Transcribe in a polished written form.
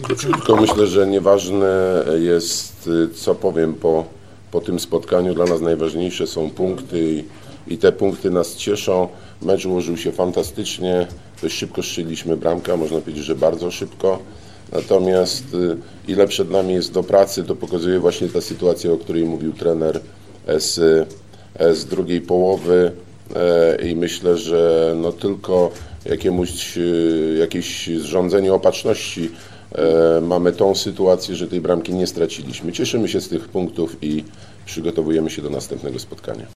Króciutko, myślę, że nieważne jest, co powiem po tym spotkaniu. Dla nas najważniejsze są punkty i te punkty nas cieszą. Mecz ułożył się fantastycznie, dość szybko strzeliliśmy bramkę, można powiedzieć, że bardzo szybko. Natomiast ile przed nami jest do pracy, to pokazuje właśnie ta sytuacja, o której mówił trener z drugiej połowy i myślę, że no tylko jakieś zrządzenie opatrzności mamy tą sytuację, że tej bramki nie straciliśmy. Cieszymy się z tych punktów i przygotowujemy się do następnego spotkania.